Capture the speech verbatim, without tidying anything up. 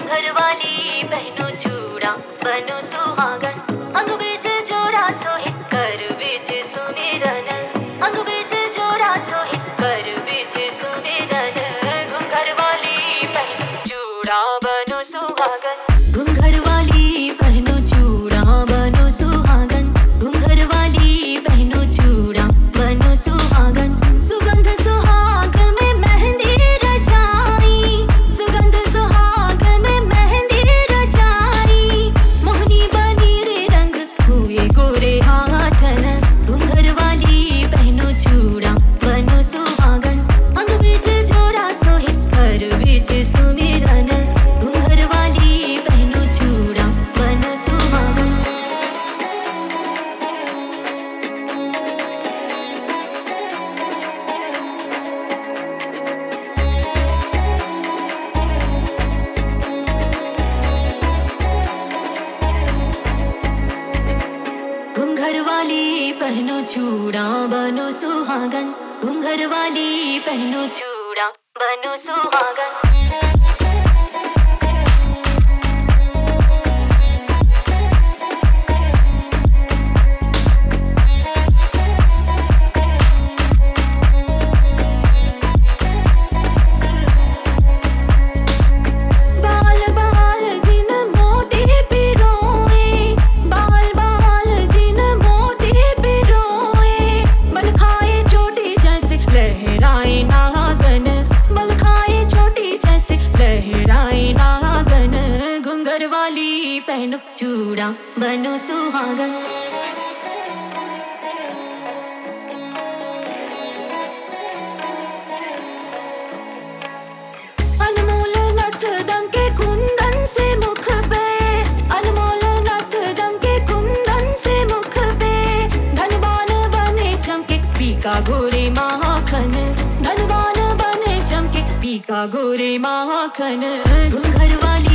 घूंघर वाली पहनो चूड़ा बनो सुहागन, अंग बीच जोड़ा सोहे कर बीच सुमिरन, अंग बीच जोड़ा सोहे कर बीच सुमिरन। घूंघर वाली पहनो चूड़ा बनो सुहागन, घूंघर वाली पहनो चूड़ा बनो सुहागन, घूंघर वाली पहनो चूड़ा बनो सुहागन। सुगंध सुहाग में मेहंदी रचाई, सुगंध सुहाग में मेहंदी रचाई, मोहनी बनी रे रंग हुए गोरे हाथन। घूंघर वाली पहनो चूड़ा बनो सुहागन, अंग बीच जोड़ा सोहे कर बीच सुमिरन। घूंघर वाली पहनो चूड़ा बनो सुहागन। घूंघर वाली पहनो चूड़ा बनो सुहागन, घूंघर वाली पहनो चूड़ा बनो सुहागन। बाल बाल दिन मोती पिरोए, बाल बाल दिन मोती पिरोए, बल खाए चोटी जैसे लहराए नागन, बल खाए चोटी जैसे लहराए नागन। घूंघर वाली पहनो चूड़ा बनो सुहागन। अनमोल नथ दम के कुंदन से मुख पे, अनमोल नथ दम के कुंदन से मुख पे, धनवान बने चमके पीका गोरे माखन, धनवान बने चमके पीका गोरे माखन। घूंघर वाली